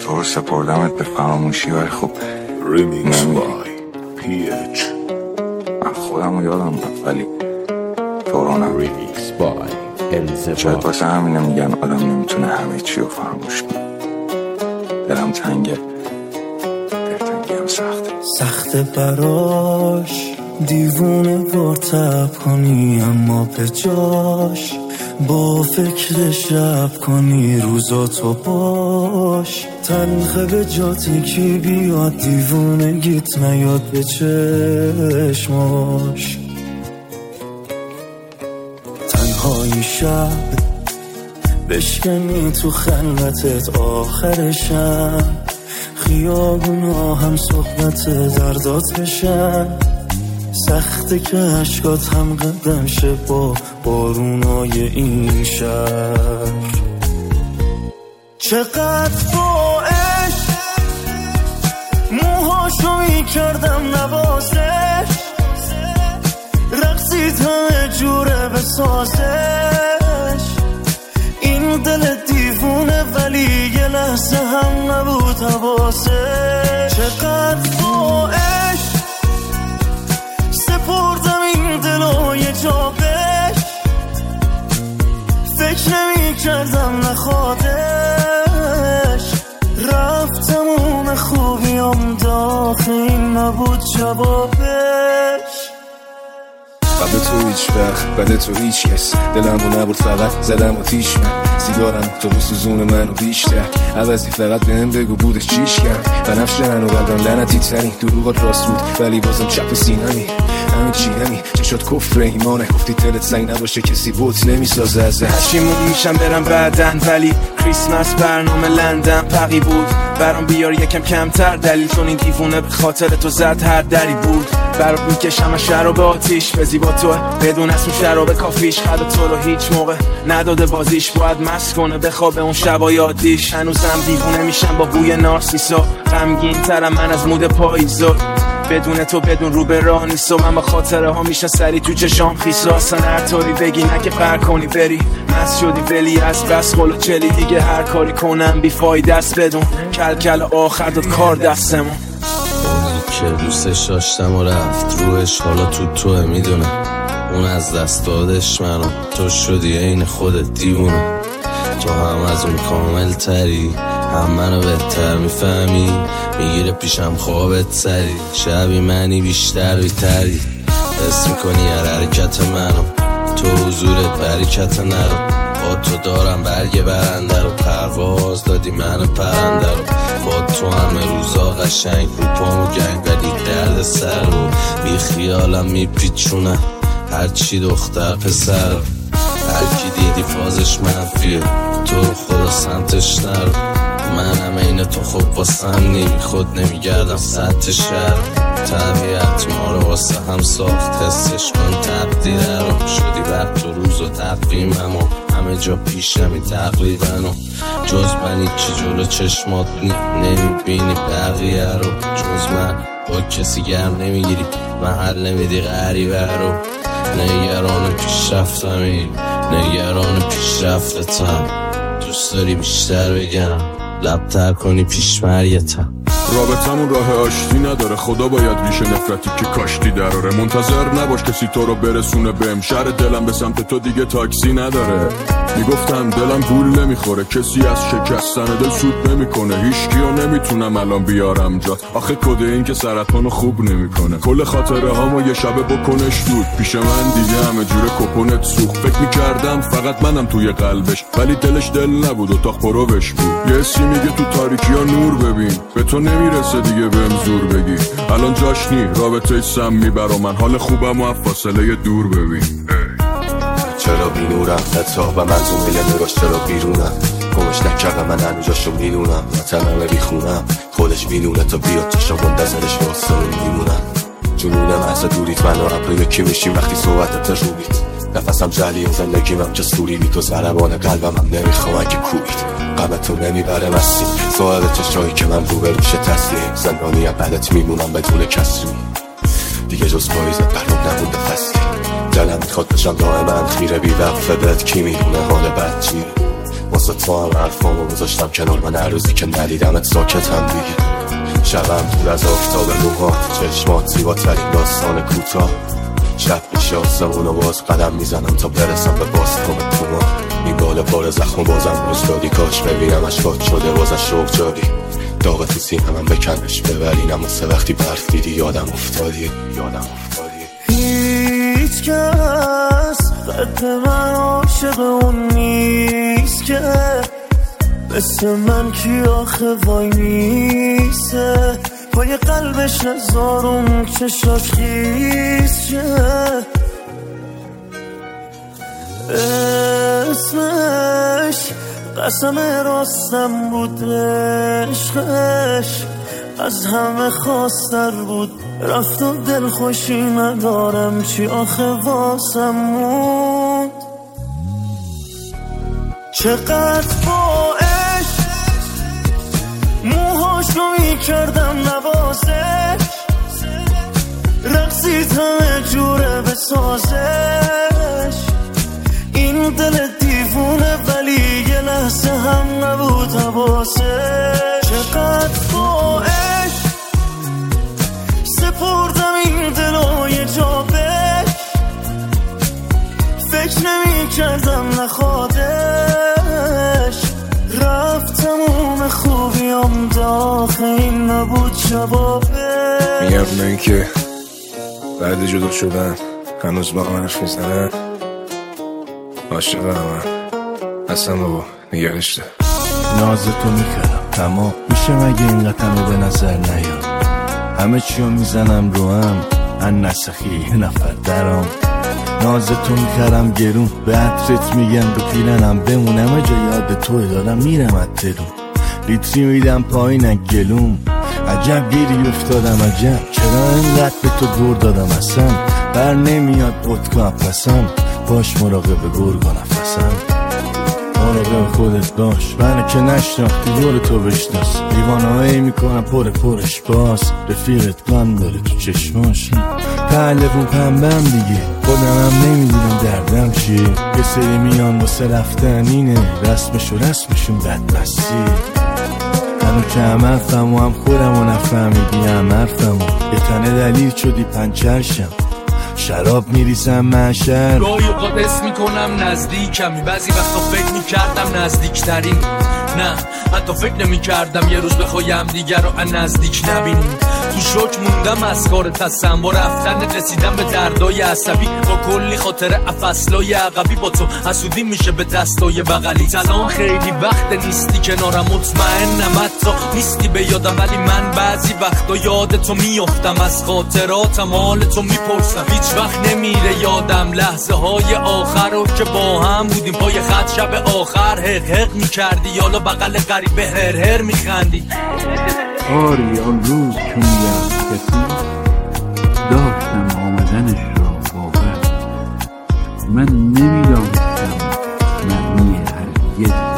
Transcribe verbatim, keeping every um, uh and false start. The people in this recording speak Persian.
تو رو سپردمت به فراموشی ولی خب ریمیکس بای پی اچ. من خودم رو یادم رفت ولی تو رو نم. ریمیکس بای انزوا. شاید واسه همینه میگن آدم نمیتونه همه چی رو فراموش کنه. دلم تنگه، دلتنگی هم سخته سخته براش دیوونه وارتب کنی، اما به جاش با فکر شب کنی. روزاتو باش تلخه به جاتی کی بیاد، دیوونه گیت نیاد به چشماش. تنهای شب بشکنی تو خلوتت، آخرشم خیابونا هم صحبت دردات بشن. سخته که عشقات هم قدم شه با بارونای این شهر. چقدر با عشق موهاشو میکردم نوازش، رقصید همه جوره بسازش. این دل دیوونه ولی یه لحظه هم نبود حواسش. چقدر با عشق سپردم این دلو یه جا بهش، فکر نمی کردم نخوادش. رفتم اون خوبیام داخل این نبود جوابش. قبل تو هیچ وقت بده تو هیچ کس، دلمو نبود فقط زدم آتیش من. سیگارم تو بسوزون منو بیشتر، عوضی فقط بهم بگو بودش چیش کرد. بنفش هنو قلبم لعنتی ترین، دروغات راست بود ولی بازم چپ سینمی. همه چی نمی چشات کفر ایمانه، گفتی دلت سنگ نباشه کسی بوت نمیسازه ازه. پشیمون میشم برم بعدن ولی کریسمس برنامه لندن پقی بود. برام بیار یکم کمتر دلیل، چون این دیوونه به خاطر تو زد هر دری بود. برات میکشم از شراب آتیش، به زیبا تو بدون اسم شراب کافیش. خدا تو رو هیچ موقع نداده بازیش، باید مست کنه بخوابه اون شبای عادیش. هنوزم دیوونه میشم با بوی نارسیسا، غمگین ترم من از مود پاییزا. بدون تو بدون رو به راه نیست و من با خاطره ها میشه سری تو چشام خیسا. اصلا هر طوری بگی نه که قهر کنی بری، مست شدی ولی از بس خلو چلی دیگه. هر کاری کنم بیفایده است بدون، کل کل آخر داد کار دستمون. که دوستش داشتم و رفت روش، حالا تو توه میدونه اون از دست دادش منو. تو شدی این خودت دیوونه، تو هم از اون کامل تری، هم منو بهتر میفهمی. میگیره پیشم خوابت سری، شبی منی بیشتر بیتری. حس میکنی هر حرکت منو، تو حضورت برکت نرو. با تو دارم برگ برنده رو، پرواز دادی منو پرنده رو. با تو همه روزا قشنگ رو پامو گنگ، ولی درد سر رو بی خیالم میپیچونه. هرچی دختر پسر، هرکی دیدی فازش منفیه، تو رو خدا سمتش نرو. منم این تو خوب واسم نمی خود نمیگردم سطح شهر. طبیعت ما رو واسه هم ساخت، حسش کن تقدیره رو. شدی وقت و روز و تقویمم و همه جا پیشمی تقریبا. و جز من هیچی جلو چشمات نمیبینی بقیه رو. جز من با کسی گرم نمیگیری، محل نمیدی غریبه رو. نگران پیشرفتمی، نگران پیشرفتتم. دوست داری بیشتر بگم، لبتر کنی پیش مریتم. رابطمون راه آشتی نداره، خدا باید ریشه نفرتی که کاشتی دراره. منتظر نباش کسی تو رو برسونه بهم، شهر دلم به سمت تو دیگه تاکسی نداره. میگفتم دلم گول نمیخوره، کسی از شکستن دل سود نمیکنه. هیچکیو نمیتونم الان بیارم جات، آخه کده این که سرطانو خوب نمیکنه. کل خاطره هامو یه شبه بکنش دود، پیش من دیگه همه جوره کپونت سوخت. فکر میکردم فقط منم توی قلبش، ولی دلش دل نبود، اتاق پروش بود. یه سی میگه تو تاریکی ها نور ببین، به تو نمیرسه دیگه بهم زور بگی. الان جاش نی رابطه سمی برا من، حال خوبم و فاصله دور ببین. چرا بینورم حتی و منظوم میله نگاش، چرا بیرونم گمش نکردم من هنو جاشو میدونم. وطنمه بیخونم خودش میدونه، تا بیاد چشم منتظرش واسه میمونم. جنونم از دوریت من و اپر یکی میشیم وقتی صحبتت روبید. نفسم جلی و زندگیم که سوری بی تو زربان قلبم هم نمیخوام اگه کوبید. قمتو نمیبره مستی صاحب چشایی که من رو به روش تسلیم. زندانیم بعدت میمونم بدون کسری، دیگه جز پاییزت برام نمونده فصلی. دلم میخواد بشم دائما خیره بی وقفه بهت، کی میدونه حال بد چیه. واسه تو هم حرفامو گذاشتم کنار من هر روزی که ندیدمت ساکتم دیگه. شبم دور از آفتاب موهات، چشمات زیباترین داستان کوتاه. شب میشه آسمونو باز قدم میزنم تا برسم به باستام توما. این بالا بار زخم بازم روز دادی، کاش ببینم اشکات شده باز از شوق جاری. داغ تو سینه من بکنش ببرین، اما سه وقتی برف دیدی یادم افتادی یادم افتادی. هیچ کس قد من عاشق اون نیست که مثل من کی آخه وای میسه پای قلبش نزارون چشاش خیز شه. اسمش قسم راستم بود، عشقش از همه خواستر بود. رفت و دل خوشی ندارم چی آخه واسم موند. چقدر با عشق موهاشو میکردم نوازش، رقصید همه جوره بسازش. این دل دیوونه ولی یه لحظه هم نبود حواسش. چقدر با عشق سپردم این دلو یه جا بهش، فکر نمی کردم نخوادش. رفت تموم خوبیام داخل این نبود جوابش. میگم به این که بعد جدا شدن هنوز با من حرف میزنن، عاشق همه اصلا بابا نگرش ده. ناز تو میکردم تمام میشه مگه این قطمه به نظر نیاد. همه چیو میزنم رو هم ان نسخی یه نفر درام. ناز تو میکردم گرون به عطرت میگم به پیرنم بمونم جا یاد توی دارم میرم اترون. لیتری میدم پایین گلوم، عجب گیری افتادم عجب چرا اینقدر به تو دور دادم اصلا. بر نمیاد اتکا پسم باش مراقب گرگ و نفسم. مراقب خودت باش منو که نشناختی دور تو بشناس. دیوانهایی میکنم پر پرش باز، رفیقت گان داره تو چشماش. پهلوون پنبم دیگه خودم هم نمیدونم دردم چیه. یه سری میان واسه رفتن اینه رسمش و رسمشون بدبستی. هنو که هم حرفم و هم خودم و نفهمیدی هم حرفم و یه تنه دلیل شدی پنچرشم. شراب میریزم محشر گاهی اوقات حس میکنم نزدیکمی، بعضی وقتا فکر میکردم نزدیکترین. نه حتی فکر نمیکردم یه روز بخوایم دیگر رو نزدیک نبینیم. تو شوک موندم از کار تصم با رفتن رسیدم به دردای عصبی. با کلی خاطر افصلای عقبی با تو حسودی میشه به دستای بغلی. الان خیلی وقت نیستی کنارم مطمئنم حتی نیستی به یادم، ولی من بعضی وقتا یاد تو میافتم از خاطراتم حال تو میپرسم. هیچ وقت نمیره یادم لحظه های آخر رو که با هم بودیم پای خط شب آخر حق حق میکردی یالا بغل غریبه هر هر میخندی. آری آن روز که میگم کسی داشتم آمدنش را باور، من نمیدانستم معنی هرگز